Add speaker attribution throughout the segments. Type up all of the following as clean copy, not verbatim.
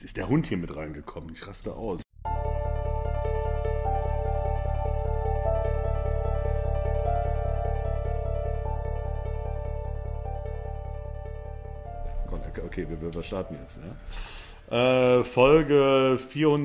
Speaker 1: ist der Hund hier mit reingekommen. Ich raste aus. Okay, wir starten jetzt. Ja? Folge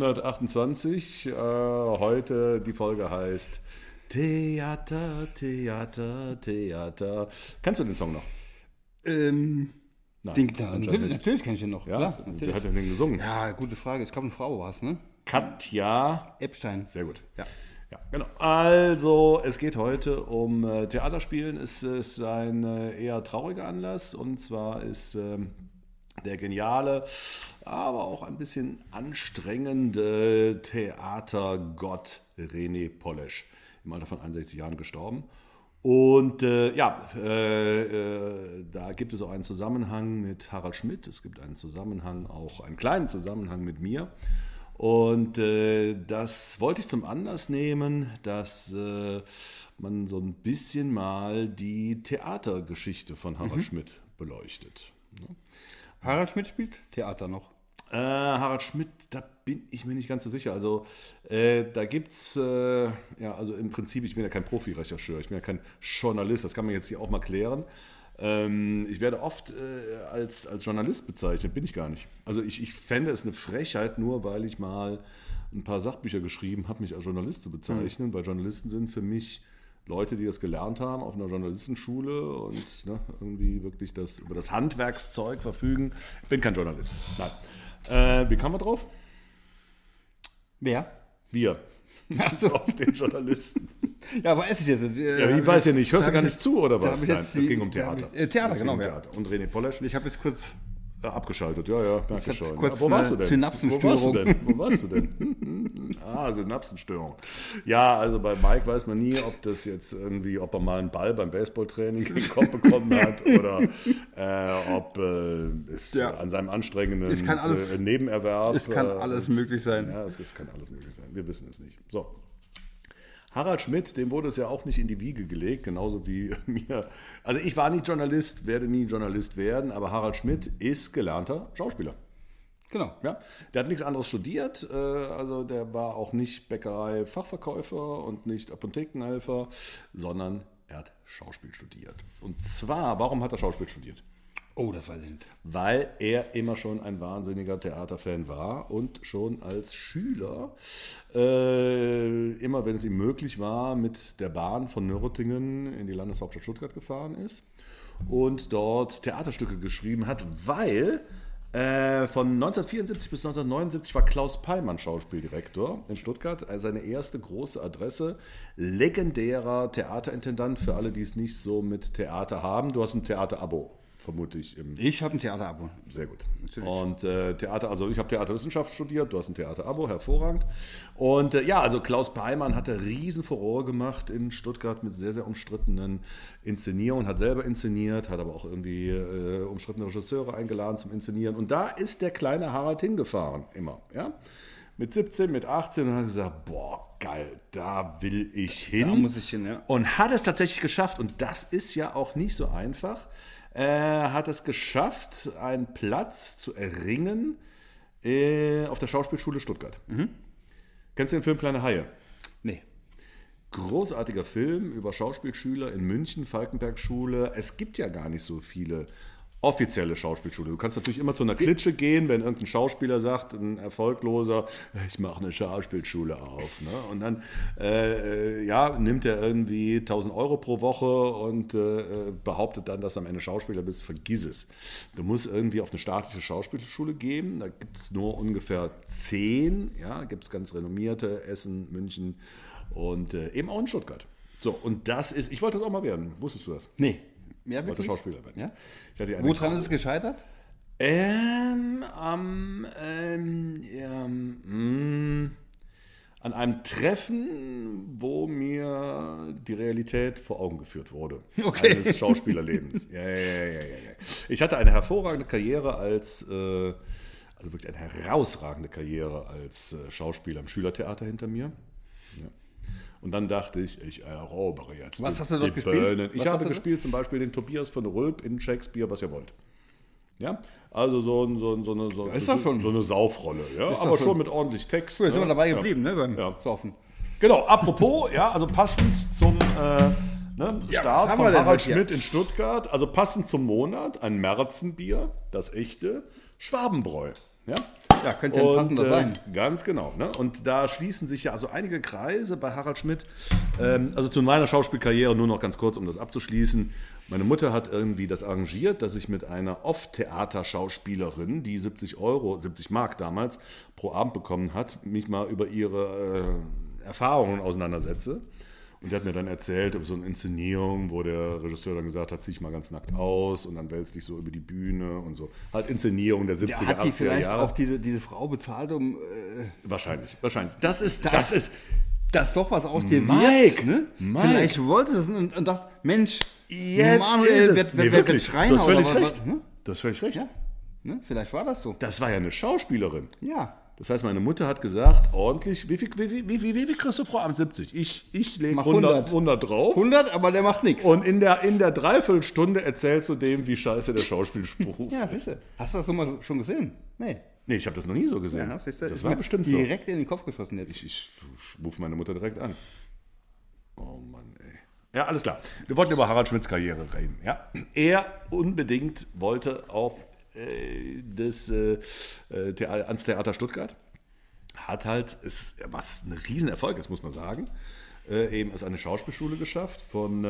Speaker 1: 428. Heute die Folge heißt Theater, Theater, Theater. Kennst du den Song noch?
Speaker 2: Nein, natürlich kenne ich den noch.
Speaker 1: Ja?
Speaker 2: Klar,
Speaker 1: Wer hat denn den gesungen?
Speaker 2: Ja, gute Frage. Ich glaube, eine Frau war es, ne?
Speaker 1: Katja
Speaker 2: Epstein.
Speaker 1: Sehr gut.
Speaker 2: Ja.
Speaker 1: Ja, genau. Also, es geht heute um Theaterspielen. Es ist ein eher trauriger Anlass. Und zwar ist der geniale, aber auch ein bisschen anstrengende Theatergott René Polesch im Alter von 61 Jahren gestorben. Und da gibt es auch einen Zusammenhang mit Harald Schmidt. Es gibt einen Zusammenhang, auch einen kleinen Zusammenhang mit mir. Und das wollte ich zum Anlass nehmen, dass man so ein bisschen mal die Theatergeschichte von Harald Schmidt beleuchtet. Ne?
Speaker 2: Harald Schmidt spielt Theater noch.
Speaker 1: Harald Schmidt, da bin ich mir nicht ganz so sicher. Also da gibt es, also im Prinzip, ich bin ja kein Profi-Rechercheur, ich bin ja kein Journalist, das kann man jetzt hier auch mal klären. Ich werde oft als Journalist bezeichnet, bin ich gar nicht. Also ich fände es eine Frechheit, nur weil ich mal ein paar Sachbücher geschrieben habe, mich als Journalist zu bezeichnen, weil Journalisten sind für mich Leute, die das gelernt haben auf einer Journalistenschule und irgendwie wirklich über das Handwerkszeug verfügen. Ich bin kein Journalist. Nein. Wie kamen wir drauf?
Speaker 2: Wer?
Speaker 1: Wir.
Speaker 2: Also
Speaker 1: auf den Journalisten.
Speaker 2: Ja, weiß ich jetzt.
Speaker 1: Ich weiß ja nicht. Hörst du gar nicht zu, oder was? Nein, es ging um Theater.
Speaker 2: Theater, genau.
Speaker 1: Um Theater. Und René Polesch.
Speaker 2: Ich habe jetzt kurz
Speaker 1: abgeschaltet, ja, merke schon.
Speaker 2: Kurz
Speaker 1: Wo warst du denn?
Speaker 2: Synapsenstörung.
Speaker 1: Wo warst du denn? Synapsenstörung. Ja, also bei Mike weiß man nie, ob er mal einen Ball beim Baseballtraining in den Kopf bekommen hat oder ob es an seinem anstrengenden Nebenerwerb.
Speaker 2: Es kann alles möglich sein.
Speaker 1: Ja, es kann alles möglich sein. Wir wissen es nicht. So. Harald Schmidt, dem wurde es ja auch nicht in die Wiege gelegt, genauso wie mir. Also ich war nie Journalist, werde nie Journalist werden, aber Harald Schmidt ist gelernter Schauspieler.
Speaker 2: Genau.
Speaker 1: Ja, der hat nichts anderes studiert, also der war auch nicht Bäckerei-Fachverkäufer und nicht Apothekenhelfer, sondern er hat Schauspiel studiert. Und zwar, warum hat er Schauspiel studiert?
Speaker 2: Oh, das weiß ich nicht.
Speaker 1: Weil er immer schon ein wahnsinniger Theaterfan war und schon als Schüler, immer wenn es ihm möglich war, mit der Bahn von Nürtingen in die Landeshauptstadt Stuttgart gefahren ist und dort Theaterstücke geschrieben hat, weil von 1974 bis 1979 war Klaus Pallmann Schauspieldirektor in Stuttgart, seine erste große Adresse, legendärer Theaterintendant für alle, die es nicht so mit Theater haben. Du hast ein Theaterabo. Vermute ich.
Speaker 2: Ich habe ein Theaterabo.
Speaker 1: Sehr gut.
Speaker 2: Natürlich.
Speaker 1: Und ich habe Theaterwissenschaft studiert, du hast ein Theaterabo, hervorragend. Und also Klaus Pallmann hatte riesen Furore gemacht in Stuttgart mit sehr, sehr umstrittenen Inszenierungen, hat selber inszeniert, hat aber auch irgendwie umstrittene Regisseure eingeladen zum Inszenieren. Und da ist der kleine Harald hingefahren, immer, ja. Mit 17, mit 18 und hat gesagt, boah, geil, da will ich hin.
Speaker 2: Da muss ich hin, ja.
Speaker 1: Und hat es tatsächlich geschafft. Und das ist ja auch nicht so einfach. Er hat es geschafft, einen Platz zu erringen auf der Schauspielschule Stuttgart. Kennst du den Film Kleine Haie?
Speaker 2: Nee.
Speaker 1: Großartiger Film über Schauspielschüler in München, Falkenberg-Schule. Es gibt ja gar nicht so viele offizielle Schauspielschule. Du kannst natürlich immer zu einer Klitsche gehen, wenn irgendein Schauspieler sagt, ein Erfolgloser, ich mache eine Schauspielschule auf. Ne? Und dann nimmt er irgendwie 1.000 Euro pro Woche und behauptet dann, dass du am Ende Schauspieler bist. Vergiss es. Du musst irgendwie auf eine staatliche Schauspielschule gehen. Da gibt es nur ungefähr 10. Ja, gibt es ganz renommierte, Essen, München und eben auch in Stuttgart. So, und das ist, ich wollte das auch mal werden. Wusstest du das?
Speaker 2: Nee.
Speaker 1: Ja, wollte Schauspieler werden.
Speaker 2: Ja?
Speaker 1: Woran
Speaker 2: ist es gescheitert?
Speaker 1: An einem Treffen, wo mir die Realität vor Augen geführt wurde.
Speaker 2: Okay.
Speaker 1: Eines Schauspielerlebens. Ja. Ich hatte eine hervorragende Karriere also wirklich eine herausragende Karriere als Schauspieler im Schülertheater hinter mir. Ja. Und dann dachte ich, ich erobere jetzt.
Speaker 2: Was hast du dort gespielt?
Speaker 1: Ich habe gespielt zum Beispiel den Tobias von Rülp in Shakespeare, was ihr wollt. Ja, also so eine Saufrolle, ja, aber schon mit ordentlich Text.
Speaker 2: So, jetzt sind wir dabei geblieben, ne, beim Saufen.
Speaker 1: Genau, apropos, ja, also passend zum Start von Harald Schmidt in Stuttgart, also passend zum Monat, ein Märzenbier, das echte Schwabenbräu.
Speaker 2: Ja, könnte ja passender sein.
Speaker 1: Ganz genau. Ne? Und da schließen sich ja also einige Kreise bei Harald Schmidt. Also zu meiner Schauspielkarriere nur noch ganz kurz, um das abzuschließen. Meine Mutter hat irgendwie das arrangiert, dass ich mit einer Off-Theater-Schauspielerin, die 70 Mark damals pro Abend bekommen hat, mich mal über ihre Erfahrungen auseinandersetze. Und die hat mir dann erzählt über so eine Inszenierung, wo der Regisseur dann gesagt hat, zieh ich mal ganz nackt aus und dann wälzt dich so über die Bühne und so. Halt Inszenierung der 70er, 80er Jahre.
Speaker 2: Hat die vielleicht auch diese Frau bezahlt, um...
Speaker 1: Wahrscheinlich. Das ist
Speaker 2: doch was aus dir
Speaker 1: Mike,
Speaker 2: wird, ne?
Speaker 1: Mike.
Speaker 2: Vielleicht wollte es und dachte, Mensch,
Speaker 1: jetzt
Speaker 2: Manuel
Speaker 1: wird
Speaker 2: Schreiner.
Speaker 1: Du hast völlig
Speaker 2: oder
Speaker 1: recht.
Speaker 2: was, ne?
Speaker 1: Du hast völlig recht.
Speaker 2: Ja, ne? Vielleicht war das so.
Speaker 1: Das war ja eine Schauspielerin.
Speaker 2: Ja.
Speaker 1: Das heißt, meine Mutter hat gesagt, ordentlich, wie viel kriegst du pro Abend? 70. Ich lege 100 drauf.
Speaker 2: 100, aber der macht nichts.
Speaker 1: Und in der Dreiviertelstunde erzählst du dem, wie scheiße der Schauspielspruch
Speaker 2: ja, siehst du. Hast du das schon gesehen? Nee,
Speaker 1: ich habe das noch nie so gesehen.
Speaker 2: Ja,
Speaker 1: das war bestimmt so.
Speaker 2: Direkt in den Kopf geschossen jetzt.
Speaker 1: Ich rufe meine Mutter direkt an. Oh Mann, ey. Ja, alles klar. Wir wollten über Harald Schmidts Karriere reden. Ja? Er unbedingt wollte auf ans Theater Stuttgart. Hat halt, was ein Riesenerfolg ist, muss man sagen, eben es eine Schauspielschule geschafft. Von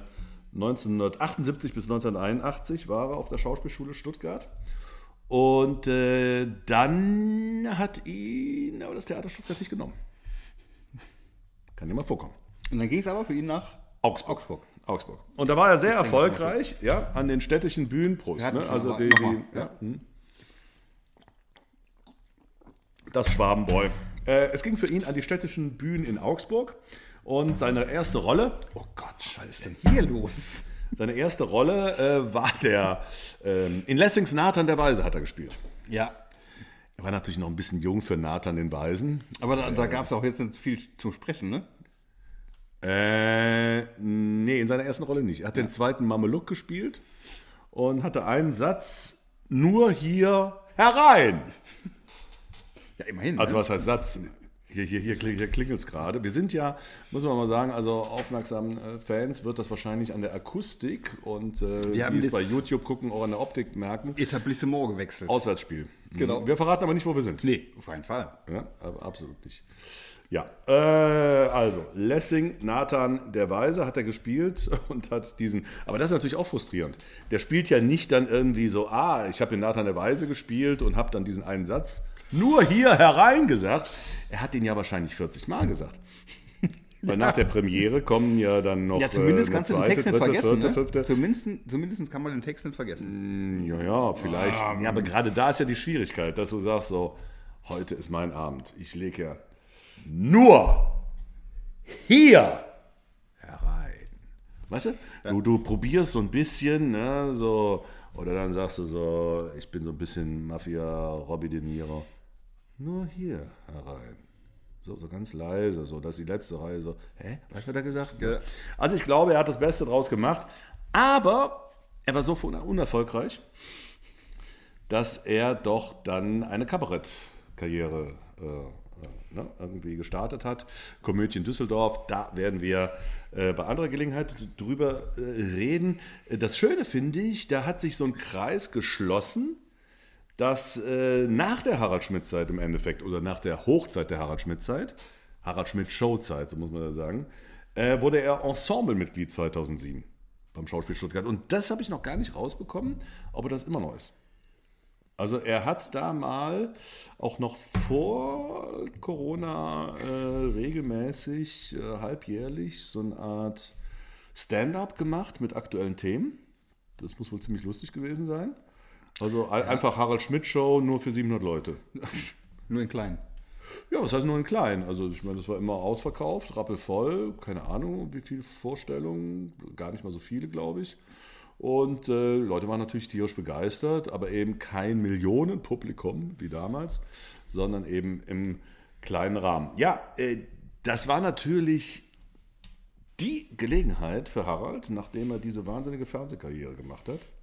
Speaker 1: 1978 bis 1981 war er auf der Schauspielschule Stuttgart. Und dann hat ihn aber das Theater Stuttgart nicht genommen. Kann dir mal vorkommen.
Speaker 2: Und dann ging es aber für ihn nach
Speaker 1: Augsburg. Und da war er sehr erfolgreich, ja, an den städtischen Bühnen. Prost, ne? Also das Schwabenbräu. Es ging für ihn an die städtischen Bühnen in Augsburg und seine erste Rolle, oh Gott, was ist denn hier los? Seine erste Rolle war in Lessings Nathan der Weise hat er gespielt.
Speaker 2: Ja.
Speaker 1: Er war natürlich noch ein bisschen jung für Nathan den Weisen.
Speaker 2: Aber da gab es auch jetzt nicht viel zu sprechen, ne?
Speaker 1: Nee, in seiner ersten Rolle nicht. Er hat den zweiten Mameluck gespielt und hatte einen Satz, nur hier herein.
Speaker 2: Ja, immerhin.
Speaker 1: Also was heißt Satz? Hier klingelt es gerade. Wir sind ja, muss man mal sagen, also aufmerksamen Fans wird das wahrscheinlich an der Akustik und die es bei YouTube gucken, auch an der Optik merken.
Speaker 2: Etablissement gewechselt.
Speaker 1: Auswärtsspiel.
Speaker 2: Genau.
Speaker 1: Wir verraten aber nicht, wo wir sind.
Speaker 2: Nee, auf keinen Fall.
Speaker 1: Ja, aber absolut nicht. Ja, also Lessing, Nathan der Weise hat er gespielt und hat diesen, aber das ist natürlich auch frustrierend. Der spielt ja nicht dann irgendwie so, ich habe den Nathan der Weise gespielt und habe dann diesen einen Satz nur hier herein gesagt. Er hat den ja wahrscheinlich 40 Mal gesagt. Weil nach der Premiere kommen ja dann noch
Speaker 2: zumindest kannst du den Text nicht vergessen,
Speaker 1: vierte, fünfte.
Speaker 2: Zumindest kann man den Text nicht vergessen.
Speaker 1: Ja, vielleicht. Ja, aber gerade da ist ja die Schwierigkeit, dass du sagst so, heute ist mein Abend. Ich lege ja nur hier herein. Weißt du? Ja. Du probierst so ein bisschen, ne, so, oder dann sagst du so, ich bin so ein bisschen Mafia, Robby De Niro. Nur hier herein. So ganz leise, so, dass die letzte Reihe so, was hat er gesagt? Ja. Also ich glaube, er hat das Beste draus gemacht, aber er war so unerfolgreich, dass er doch dann eine Kabarettkarriere irgendwie gestartet hat. Komödien Düsseldorf, da werden wir bei anderer Gelegenheit drüber reden. Das Schöne finde ich, da hat sich so ein Kreis geschlossen, dass nach der Harald Schmidt-Zeit im Endeffekt, oder nach der Hochzeit der Harald Schmidt-Zeit, Harald Schmidt-Show-Zeit, so muss man das sagen, wurde er Ensemblemitglied 2007 beim Schauspiel Stuttgart. Und das habe ich noch gar nicht rausbekommen, ob er das immer noch ist. Also er hat da mal auch noch vor Corona regelmäßig, halbjährlich, so eine Art Stand-up gemacht mit aktuellen Themen. Das muss wohl ziemlich lustig gewesen sein. Also einfach Harald Schmidt Show, nur für 700 Leute.
Speaker 2: Nur in klein.
Speaker 1: Ja, was heißt nur in klein? Also ich meine, das war immer ausverkauft, rappelvoll, keine Ahnung, wie viele Vorstellungen, gar nicht mal so viele, glaube ich. Und Leute waren natürlich tierisch begeistert, aber eben kein Millionenpublikum wie damals, sondern eben im kleinen Rahmen. Ja, das war natürlich die Gelegenheit für Harald, nachdem er diese wahnsinnige Fernsehkarriere gemacht hat,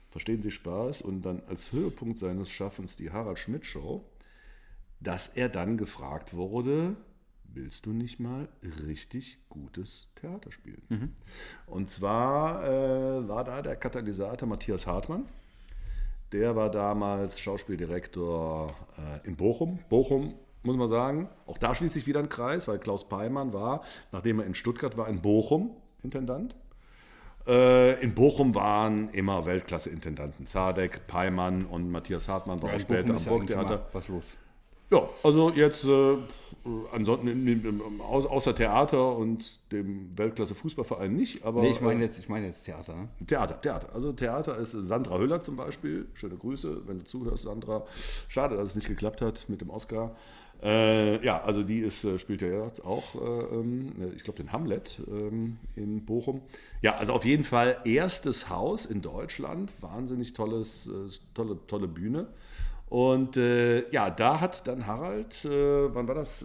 Speaker 1: Verstehen Sie Spaß? Und dann als Höhepunkt seines Schaffens die Harald Schmidt Show, dass er dann gefragt wurde, willst du nicht mal richtig gutes Theater spielen? Und zwar war da der Katalysator Matthias Hartmann. Der war damals Schauspieldirektor in Bochum. Bochum, muss man sagen, auch da schließt sich wieder ein Kreis, weil Klaus Peimann war, nachdem er in Stuttgart war, in Bochum Intendant. In Bochum waren immer Weltklasse-Intendanten. Zadek, Peimann und Matthias Hartmann war auch später am Burgtheater.
Speaker 2: Was los?
Speaker 1: Ja, also jetzt ansonsten außer Theater und dem Weltklasse-Fußballverein nicht. Aber,
Speaker 2: Nee, ich meine jetzt Theater. Ne?
Speaker 1: Theater. Also Theater ist Sandra Hüller zum Beispiel. Schöne Grüße, wenn du zuhörst, Sandra. Schade, dass es nicht geklappt hat mit dem Oscar. Ja, also die spielt ja jetzt auch, ich glaube, den Hamlet in Bochum. Ja, also auf jeden Fall erstes Haus in Deutschland. Wahnsinnig tolle Bühne. Und ja, da hat dann Harald, wann war das?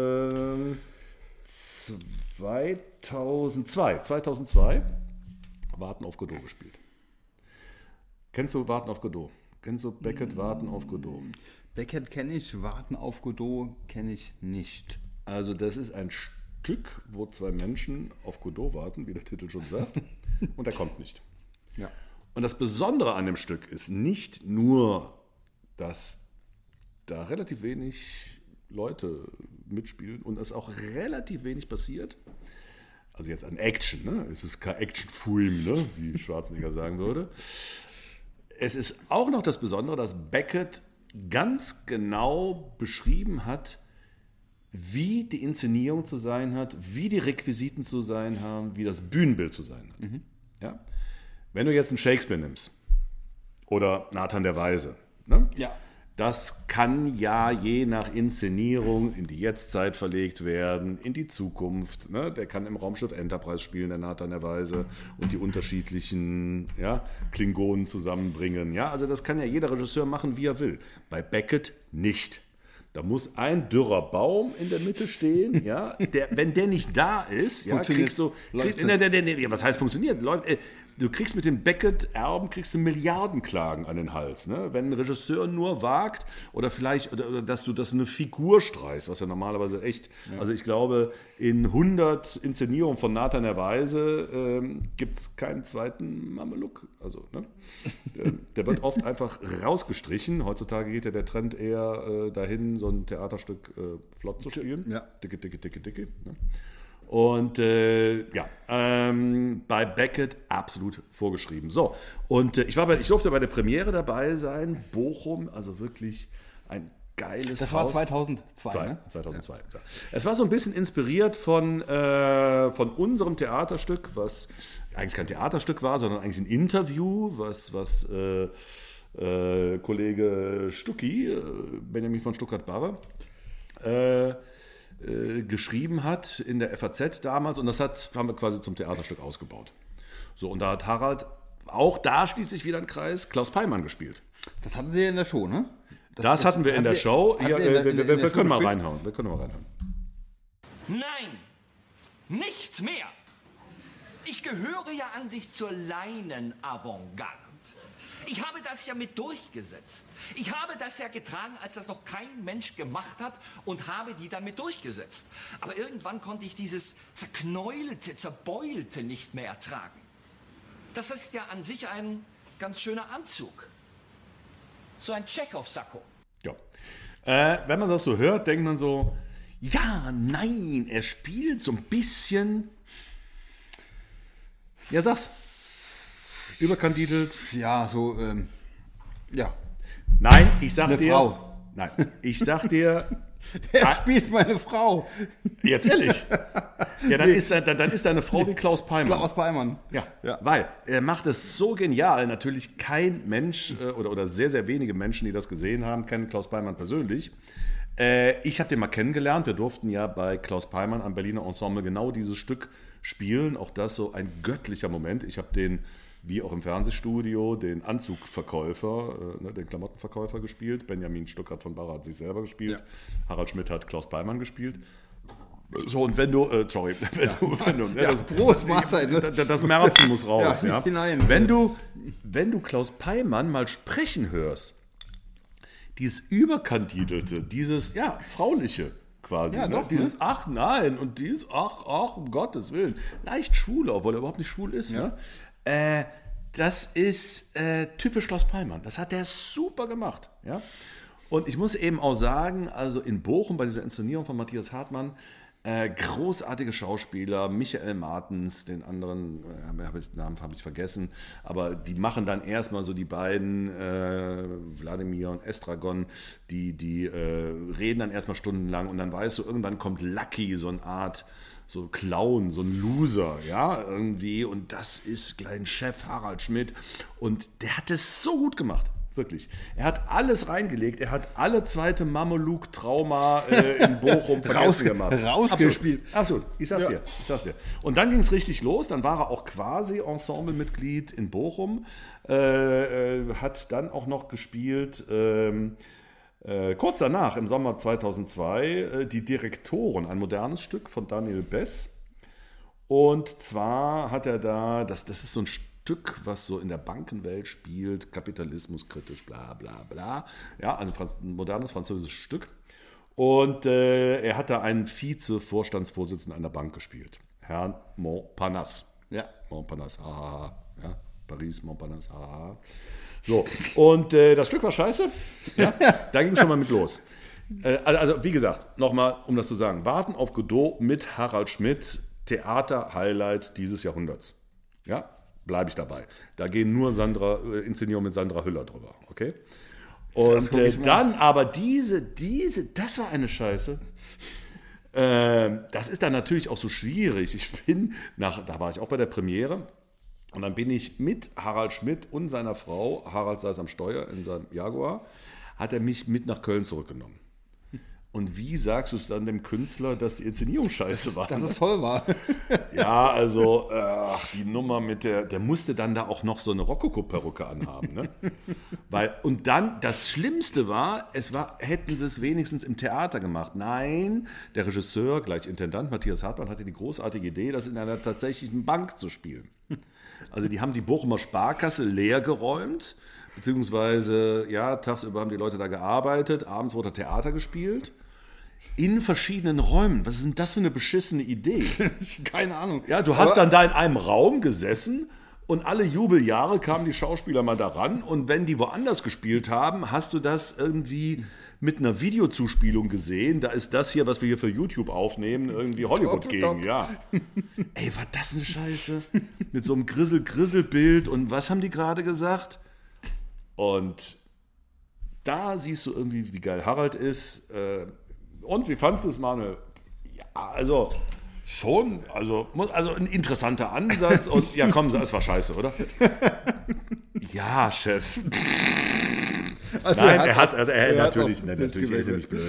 Speaker 1: 2002 Warten auf Godot gespielt. Kennst du Warten auf Godot? Kennst du Beckett Warten auf Godot?
Speaker 2: Beckett kenne ich, Warten auf Godot kenne ich nicht.
Speaker 1: Also das ist ein Stück, wo zwei Menschen auf Godot warten, wie der Titel schon sagt, und er kommt nicht.
Speaker 2: Ja.
Speaker 1: Und das Besondere an dem Stück ist nicht nur, dass da relativ wenig Leute mitspielen und es auch relativ wenig passiert. Also jetzt an Action, ne? Es ist kein Action-Film, ne? Wie Schwarzenegger sagen würde. Es ist auch noch das Besondere, dass Beckett ganz genau beschrieben hat, wie die Inszenierung zu sein hat, wie die Requisiten zu sein haben, wie das Bühnenbild zu sein hat. Ja? Wenn du jetzt einen Shakespeare nimmst oder Nathan der Weise, ne?
Speaker 2: Ja.
Speaker 1: Das kann ja je nach Inszenierung in die Jetztzeit verlegt werden, in die Zukunft. Ne? Der kann im Raumschiff Enterprise spielen, der Nathan der Weise, und die unterschiedlichen Klingonen zusammenbringen. Ja? Also das kann ja jeder Regisseur machen, wie er will. Bei Beckett nicht. Da muss ein dürrer Baum in der Mitte stehen. Ja? Wenn der nicht da ist, kriegst du... was heißt funktioniert? Du kriegst mit den Beckett-Erben Milliardenklagen an den Hals. Ne? Wenn ein Regisseur nur wagt oder vielleicht, oder dass du das eine Figur streichst, was ja normalerweise echt, also ich glaube, in 100 Inszenierungen von Nathan der Weise gibt es keinen zweiten Mameluck. Also, ne? Der wird oft einfach rausgestrichen. Heutzutage geht ja der Trend eher dahin, so ein Theaterstück flott zu spielen.
Speaker 2: Ja.
Speaker 1: Dicke. Ne? Und bei Beckett absolut vorgeschrieben. So, und ich durfte bei der Premiere dabei sein. Bochum, also wirklich ein geiles
Speaker 2: Das
Speaker 1: Haus.
Speaker 2: war 2002, ne?
Speaker 1: 2002. Ja. Es war so ein bisschen inspiriert von unserem Theaterstück, was eigentlich kein Theaterstück war, sondern eigentlich ein Interview, was Kollege Stucki, Benjamin von Stuckrad-Barre, geschrieben hat in der FAZ damals, und das haben wir quasi zum Theaterstück ausgebaut. So, und da hat Harald auch da schließlich wieder ein Kreis Klaus Peimann gespielt.
Speaker 2: Das hatten Sie ja in der Show, ne?
Speaker 1: Das hatten wir in der Show. Wir können mal reinhauen.
Speaker 3: Nein, nicht mehr. Ich gehöre ja an sich zur Leinen-Avantgarde. Ich habe das ja mit durchgesetzt. Ich habe das ja getragen, als das noch kein Mensch gemacht hat, und habe die dann mit durchgesetzt. Aber irgendwann konnte ich dieses zerknäulte, zerbeulte nicht mehr ertragen. Das ist ja an sich ein ganz schöner Anzug. So ein Tschechow-Sakko.
Speaker 1: Ja. Wenn man das so hört, denkt man so, ja, nein, er spielt so ein bisschen... Ja, sag's. Überkandidelt.
Speaker 2: Ja, so, ja.
Speaker 1: Nein, ich sag
Speaker 2: Eine
Speaker 1: dir...
Speaker 2: Frau.
Speaker 1: Nein, ich sag dir...
Speaker 2: Er spielt meine Frau.
Speaker 1: Jetzt ehrlich? Ja, dann ist deine Frau wie Klaus Peimann.
Speaker 2: Klaus Peimann.
Speaker 1: Ja, weil er macht es so genial. Natürlich kein Mensch oder sehr, sehr wenige Menschen, die das gesehen haben, kennen Klaus Peimann persönlich. Ich habe den mal kennengelernt. Wir durften ja bei Klaus Peimann am Berliner Ensemble genau dieses Stück spielen. Auch das so ein göttlicher Moment. Ich habe den, wie auch im Fernsehstudio, den Anzugverkäufer, den Klamottenverkäufer gespielt. Benjamin Stuckrad von Barre hat sich selber gespielt. Ja. Harald Schmidt hat Klaus Peimann gespielt. So, und wenn du,
Speaker 2: Prost, Mahlzeit, ne?
Speaker 1: das Merzen muss raus, ja.
Speaker 2: Hinein.
Speaker 1: Wenn du Klaus Peimann mal sprechen hörst, dieses Überkandidelte, dieses, Frauliche quasi,
Speaker 2: Ja,
Speaker 1: ne?
Speaker 2: doch,
Speaker 1: Dieses Ach nein und dieses Ach, um Gottes Willen. Leicht schwul, obwohl er überhaupt nicht schwul ist,
Speaker 2: Ja.
Speaker 1: ne? Das ist typisch Klaus Peimann. Das hat der super gemacht, ja. Und ich muss eben auch sagen, also in Bochum bei dieser Inszenierung von Matthias Hartmann, großartige Schauspieler, Michael Martens, den anderen Namen habe ich vergessen, aber die machen dann erstmal so die beiden, Wladimir und Estragon, die reden dann erstmal stundenlang und dann weißt du, irgendwann kommt Lucky, so eine Art so Clown, so ein Loser, ja, irgendwie, und das ist gleich Chef Harald Schmidt und der hat es so gut gemacht. Wirklich. Er hat alles reingelegt. Er hat alle zweite Mameluck-Trauma in Bochum vergessen gemacht.
Speaker 2: Rausgespielt.
Speaker 1: Absolut. Ich sag's dir. Und dann ging es richtig los. Dann war er auch quasi Ensemblemitglied in Bochum. Hat dann auch noch gespielt, kurz danach, im Sommer 2002, Die Direktoren, ein modernes Stück von Daniel Bess. Und zwar hat er da, das ist so ein Stück, was so in der Bankenwelt spielt, kapitalismuskritisch, bla bla bla. Ja, also ein modernes französisches Stück. Und er hat da einen Vize-Vorstandsvorsitzenden einer Bank gespielt, Herrn Montparnasse. Ja, Montparnasse, haha. Ja, Paris, Montparnasse, haha. So, und das Stück war scheiße. Ja, da ging es schon mal mit los. Also, wie gesagt, nochmal, um das zu sagen, Warten auf Godot mit Harald Schmidt, Theater-Highlight dieses Jahrhunderts. Ja, bleibe ich dabei. Da gehen nur Inszenierungen mit Sandra Hüller drüber, okay? Und dann aber das war eine Scheiße. Das ist dann natürlich auch so schwierig. Da war ich auch bei der Premiere und dann bin ich mit Harald Schmidt und seiner Frau, Harald saß am Steuer in seinem Jaguar, hat er mich mit nach Köln zurückgenommen. Und wie sagst du es dann dem Künstler, dass die Inszenierung scheiße war?
Speaker 2: Dass es voll war.
Speaker 1: Ja, also die Nummer mit der musste dann da auch noch so eine Rokoko-Perücke anhaben. Ne? Und dann, das Schlimmste war, hätten sie es wenigstens im Theater gemacht. Nein, der Regisseur, gleich Intendant Matthias Hartmann, hatte die großartige Idee, das in einer tatsächlichen Bank zu spielen. Also die haben die Bochumer Sparkasse leer geräumt, beziehungsweise, ja, tagsüber haben die Leute da gearbeitet, abends wurde Theater gespielt. In verschiedenen Räumen. Was ist denn das für eine beschissene Idee?
Speaker 2: Keine Ahnung.
Speaker 1: Ja, du hast dann da in einem Raum gesessen und alle Jubeljahre kamen die Schauspieler mal daran und wenn die woanders gespielt haben, hast du das irgendwie mit einer Videozuspielung gesehen. Da ist das hier, was wir hier für YouTube aufnehmen, irgendwie Hollywood gegen, ja. Ey, war das eine Scheiße? Mit so einem Grissel-Bild und was haben die gerade gesagt? Und da siehst du irgendwie, wie geil Harald ist. Und wie fandest du es, Manuel? Ja, also schon, also ein interessanter Ansatz. Und ja, komm, es war scheiße, oder? Ja, Chef.
Speaker 2: Also
Speaker 1: Nein, natürlich ist er nicht blöd.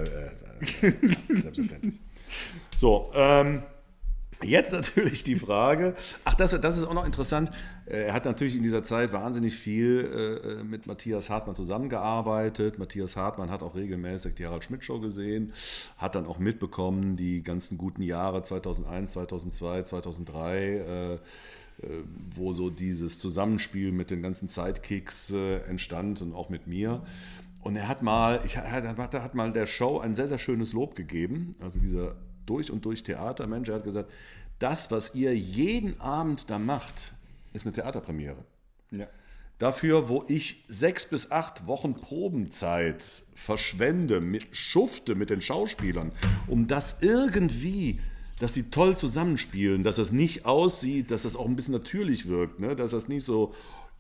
Speaker 1: Selbstverständlich. So, jetzt natürlich die Frage, das ist auch noch interessant, er hat natürlich in dieser Zeit wahnsinnig viel mit Matthias Hartmann zusammengearbeitet. Matthias Hartmann hat auch regelmäßig die Harald Schmidt Show gesehen, hat dann auch mitbekommen, die ganzen guten Jahre 2001, 2002, 2003, wo so dieses Zusammenspiel mit den ganzen Sidekicks entstand und auch mit mir. Und er hat mal der Show ein sehr, sehr schönes Lob gegeben, also dieser durch und durch Theatermensch. Er hat gesagt, das, was ihr jeden Abend da macht, ist eine Theaterpremiere.
Speaker 2: Ja.
Speaker 1: Dafür, wo ich 6 bis 8 Wochen Probenzeit verschwende, schufte mit den Schauspielern, um das irgendwie, dass die toll zusammenspielen, dass das nicht aussieht, dass das auch ein bisschen natürlich wirkt, ne? Dass das nicht so,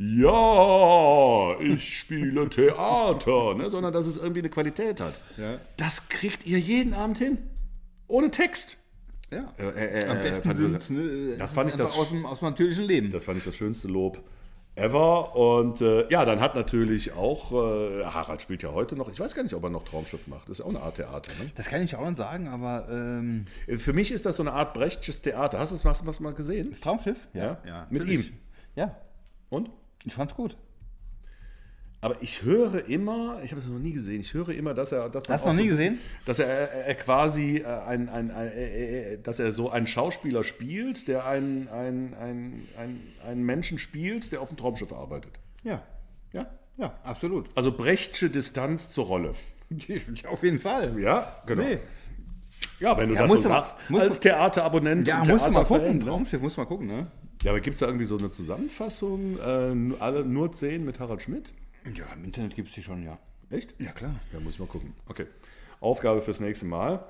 Speaker 1: ja, ich spiele Theater, ne? Sondern dass es irgendwie eine Qualität hat. Ja. Das kriegt ihr jeden Abend hin. Ohne Text.
Speaker 2: Ja. Am besten
Speaker 1: das fand ich
Speaker 2: aus dem natürlichen Leben.
Speaker 1: Das fand ich das schönste Lob ever. Und ja, dann hat natürlich auch, Harald spielt ja heute noch, ich weiß gar nicht, ob er noch Traumschiff macht. Das ist auch eine Art Theater. Ne?
Speaker 2: Das kann ich auch nicht sagen, aber...
Speaker 1: Für mich ist das so eine Art Brechtsches Theater. Hast du das mal gesehen?
Speaker 2: Das Traumschiff?
Speaker 1: Ja. Mit ihm?
Speaker 2: Ja.
Speaker 1: Und?
Speaker 2: Ich fand's gut.
Speaker 1: Aber ich höre immer, ich habe es noch nie gesehen, ich höre immer, dass er... Hast
Speaker 2: du noch nie gesehen?
Speaker 1: Dass er quasi dass er so einen Schauspieler spielt, der einen Menschen spielt, der auf dem Traumschiff arbeitet.
Speaker 2: Ja.
Speaker 1: Ja?
Speaker 2: Ja, absolut.
Speaker 1: Also Brechtsche Distanz zur Rolle.
Speaker 2: Auf jeden Fall.
Speaker 1: Ja, genau.
Speaker 2: Nee.
Speaker 1: Ja, wenn du das so sagst, als Theaterabonnent.
Speaker 2: Ja, musst du mal gucken. Traumschiff, musst du mal gucken, ne?
Speaker 1: Ja, aber gibt es da irgendwie so eine Zusammenfassung? Alle nur 10 mit Harald Schmidt?
Speaker 2: Ja, im Internet gibt es die schon, ja.
Speaker 1: Echt?
Speaker 2: Ja, klar.
Speaker 1: Ja, muss ich mal gucken. Okay. Aufgabe fürs nächste Mal.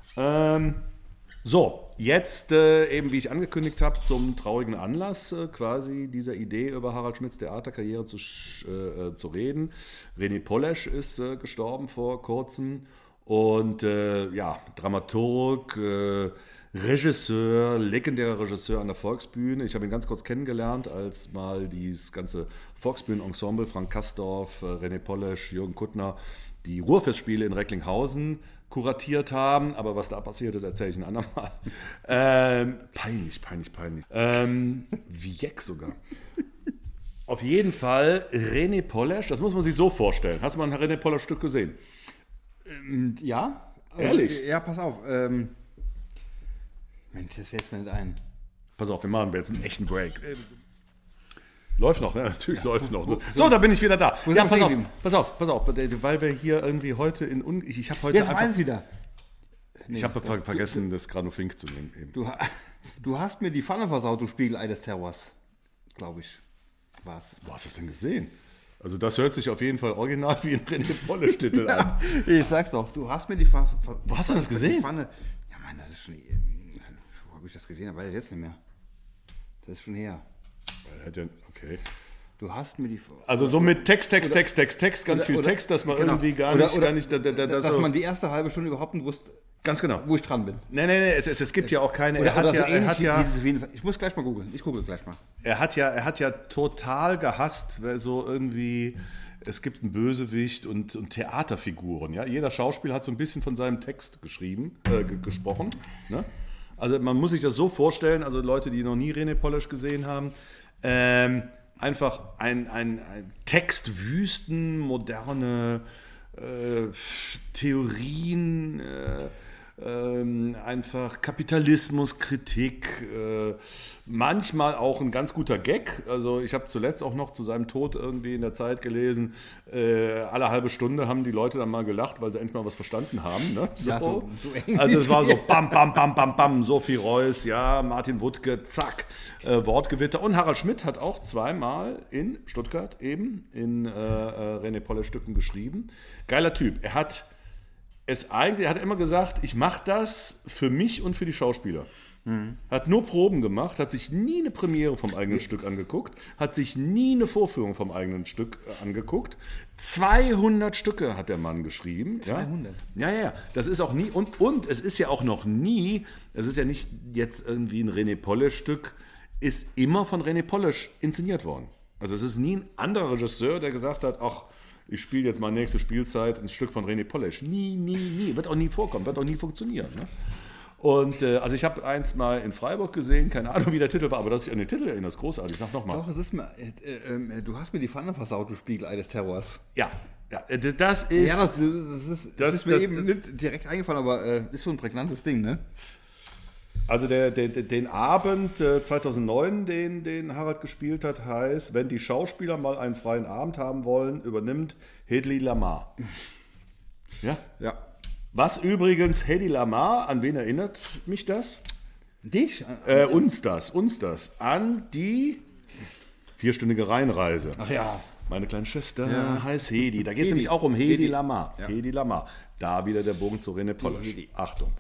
Speaker 1: So, jetzt eben, wie ich angekündigt habe, zum traurigen Anlass quasi dieser Idee über Harald Schmidts Theaterkarriere zu reden. René Polesch ist gestorben vor kurzem und Dramaturg, Regisseur, legendärer Regisseur an der Volksbühne. Ich habe ihn ganz kurz kennengelernt, als mal dieses ganze Volksbühnenensemble, Frank Kastorf, René Polesch, Jürgen Kuttner, die Ruhrfestspiele in Recklinghausen kuratiert haben. Aber was da passiert ist, erzähle ich ein andermal. Peinlich. Wieck sogar. Auf jeden Fall René Polesch, das muss man sich so vorstellen. Hast du mal ein René Polesch-Stück gesehen?
Speaker 2: Ja.
Speaker 1: Ehrlich?
Speaker 2: Ja, pass auf. Mensch, das fällt mir nicht ein.
Speaker 1: Pass auf, wir machen jetzt einen echten Break. Läuft noch, ne? Natürlich läuft noch. So, da bin ich wieder da. Ja, pass auf, weil wir hier irgendwie heute ich habe heute
Speaker 2: jetzt weiß ich wieder.
Speaker 1: Ich habe vergessen, das Granufink zu nehmen. Eben.
Speaker 2: Du hast mir die Pfanne versaut, du Spiegelei des Terrors. Glaube ich. Was?
Speaker 1: Wo hast du das denn gesehen? Also das hört sich auf jeden Fall original wie ein René Polesch-Titel an.
Speaker 2: Ich sag's doch, du hast mir die Pfanne...
Speaker 1: Wo hast du das gesehen?
Speaker 2: Pfanne, ja, Mann, das ist schon... Wo habe ich das gesehen? Weiß ich jetzt nicht mehr. Das ist schon her.
Speaker 1: Okay.
Speaker 2: Du hast mir die...
Speaker 1: Also so mit Text, ganz viel Text, dass man irgendwie gar nicht...
Speaker 2: Dass man die erste halbe Stunde überhaupt nicht wusste,
Speaker 1: ganz genau,
Speaker 2: wo ich dran bin.
Speaker 1: Nee, es gibt ja auch keine...
Speaker 2: Ich muss gleich mal googeln. Ich google gleich mal.
Speaker 1: Er hat ja total gehasst, weil so irgendwie... Es gibt einen Bösewicht und Theaterfiguren. Ja? Jeder Schauspieler hat so ein bisschen von seinem Text gesprochen. Ne? Also man muss sich das so vorstellen, also Leute, die noch nie René Polesch gesehen haben, einfach ein Textwüsten, moderne Theorien, einfach Kapitalismuskritik, manchmal auch ein ganz guter Gag. Also ich habe zuletzt auch noch zu seinem Tod irgendwie in der Zeit gelesen, alle halbe Stunde haben die Leute dann mal gelacht, weil sie endlich mal was verstanden haben. Ne? So.
Speaker 2: Ja, so
Speaker 1: Also es war so bam, bam, bam, bam, bam, Sophie Reuss, ja, Martin Wuttke, zack, Wortgewitter. Und Harald Schmidt hat auch zweimal in Stuttgart eben in René Polesch Stücken geschrieben. Geiler Typ. Er hat immer gesagt, ich mache das für mich und für die Schauspieler. Hat nur Proben gemacht, hat sich nie eine Premiere vom eigenen Stück angeguckt, hat sich nie eine Vorführung vom eigenen Stück angeguckt. 200 Stücke hat der Mann geschrieben.
Speaker 2: 200?
Speaker 1: Ja. Das ist auch nie, und es ist ja auch noch nie, es ist ja nicht jetzt irgendwie ein René Polesch-Stück, ist immer von René Polesch inszeniert worden. Also es ist nie ein anderer Regisseur, der gesagt hat, ach, ich spiele jetzt mal nächste Spielzeit ein Stück von René Polesch. Nie. Wird auch nie vorkommen, wird auch nie funktionieren. Ne? Und also ich habe eins mal in Freiburg gesehen, keine Ahnung, wie der Titel war, aber dass ich an den Titel erinnere, ist großartig. Sag nochmal.
Speaker 2: Doch, es ist mir, du hast mir die Pfanne versaut, du Spiegelei des Terrors.
Speaker 1: Ja, das ist...
Speaker 2: Ja, das ist mir eben nicht direkt eingefallen, aber ist so ein prägnantes Ding, ne?
Speaker 1: Also den Abend 2009, den Harald gespielt hat, heißt, wenn die Schauspieler mal einen freien Abend haben wollen, übernimmt Hedy Lamarr. Ja?
Speaker 2: Ja.
Speaker 1: Was übrigens, Hedy Lamarr, an wen erinnert mich das?
Speaker 2: Dich?
Speaker 1: Uns das. An die 4-stündige Rheinreise.
Speaker 2: Ach ja.
Speaker 1: Meine kleine Schwester heißt Hedy. Da geht es nämlich auch um Hedy Lamarr. Ja. Hedy Lamarr. Da wieder der Bogen zu René Polesch. Achtung.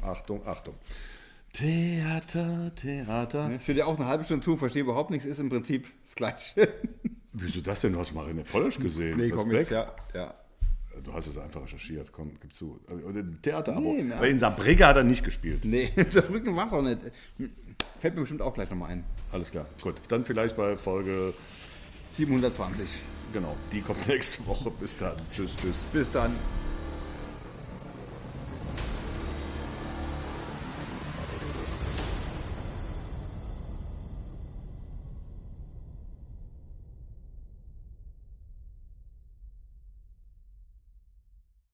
Speaker 1: Theater.
Speaker 2: Ich höre dir auch eine halbe Stunde zu, verstehe überhaupt nichts, ist im Prinzip das Gleiche.
Speaker 1: Wieso das denn? Du hast mal René Polesch gesehen.
Speaker 2: Nee, komm jetzt, ja.
Speaker 1: Du hast es einfach recherchiert, komm, gib zu. Theaterabo.
Speaker 2: Nee,
Speaker 1: weil in Saarbrücken hat er nicht gespielt.
Speaker 2: Nee, in Saarbrücken war es auch nicht. Fällt mir bestimmt auch gleich nochmal ein.
Speaker 1: Alles klar, gut. Dann vielleicht bei Folge
Speaker 2: 720.
Speaker 1: Genau, die kommt nächste Woche. Bis dann. Tschüss.
Speaker 2: Bis dann.